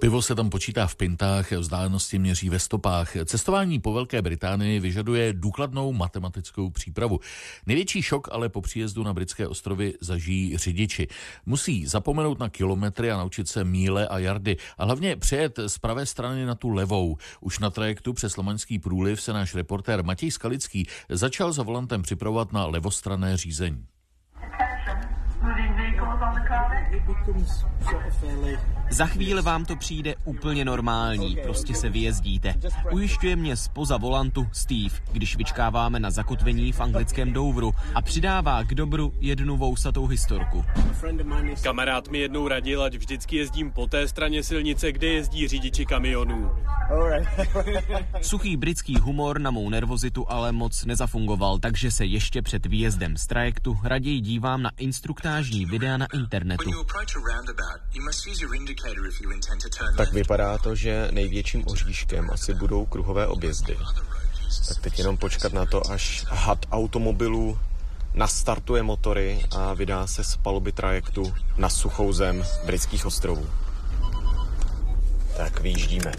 Pivo se tam počítá v pintách, vzdálenosti měří ve stopách. Cestování po Velké Británii vyžaduje důkladnou matematickou přípravu. Největší šok ale po příjezdu na britské ostrovy zažijí řidiči. Musí zapomenout na kilometry a naučit se míle a jardy a hlavně přejet z pravé strany na tu levou. Už na trajektu přes Lomaňský průliv se náš reportér Matěj Skalický začal za volantem připravovat na levostranné řízení. Za chvíli vám to přijde úplně normální, prostě se vyjezdíte. Ujišťuje mě zpoza volantu Steve, když vyčkáváme na zakotvení v anglickém Douvru a přidává k dobru jednu vousatou historku. Kamarád mi jednou radil, ať vždycky jezdím po té straně silnice, kde jezdí řidiči kamionů. Suchý britský humor na mou nervozitu ale moc nezafungoval, takže se ještě před výjezdem z trajektu raději dívám na instruktážní videa na internetu. Tak vypadá to, že největším oříškem asi budou kruhové objezdy. Tak teď jenom počkat na to, až had automobilů nastartuje motory a vydá se z paluby trajektu na suchou zem britských ostrovů. Tak vyjíždíme.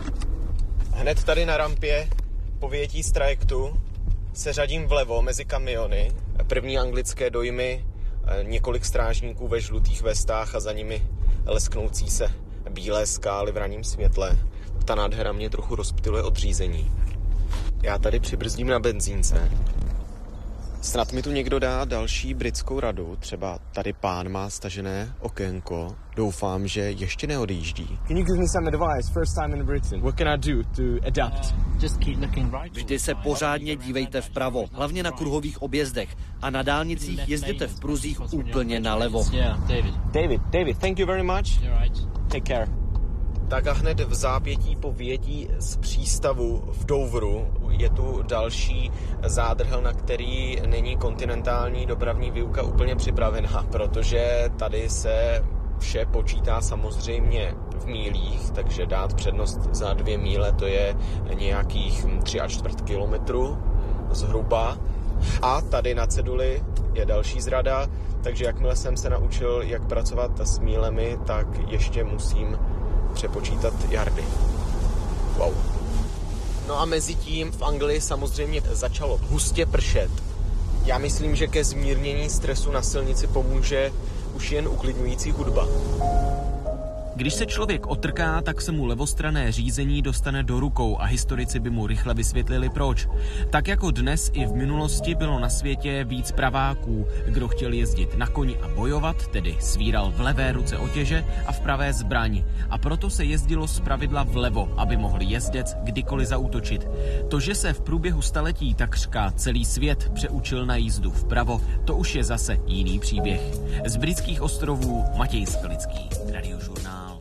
Hned tady na rampě po vyjetí z trajektu se řadím vlevo mezi kamiony. První anglické dojmy, několik strážníků ve žlutých vestách a za nimi lesknoucí se bílé skály v ranním světle. Ta nádhera mě trochu rozptyluje od řízení. Já tady přibrzdím na benzínce. Snad mi tu někdo dá další britskou radu, třeba tady pán má stažené okénko. Doufám, že ještě neodjíždí. Can you give me some advice? First time in Britain. What can I do to adapt? Just keep looking right. Vždy se pořádně dívejte vpravo, hlavně na kruhových objezdech a na dálnicích jezděte v pruzích úplně nalevo. David, thank you very much. Take care. Tak a hned v zápětí po vyjetí z přístavu v Douvru je tu další zádrhel, na který není kontinentální dopravní výuka úplně připravená, protože tady se vše počítá samozřejmě v mílích, takže dát přednost za 2 míle, to je nějakých 3,25 kilometru zhruba. A tady na ceduli je další zrada, takže jakmile jsem se naučil, jak pracovat s mílemi, tak ještě musím přepočítat jardy. Wow. No a mezi tím v Anglii samozřejmě začalo hustě pršet. Já myslím, že ke zmírnění stresu na silnici pomůže už jen uklidňující hudba. Když se člověk otrká, tak se mu levostranné řízení dostane do rukou a historici by mu rychle vysvětlili proč. Tak jako dnes i v minulosti bylo na světě víc praváků. Kdo chtěl jezdit na koni a bojovat, tedy svíral v levé ruce otěže a v pravé zbraň. A proto se jezdilo zpravidla vlevo, aby mohl jezdec kdykoliv zaútočit. To, že se v průběhu staletí takřka celý svět přeučil na jízdu vpravo, to už je zase jiný příběh. Z britských ostrovů Matěj Skalický, Radiožurnál.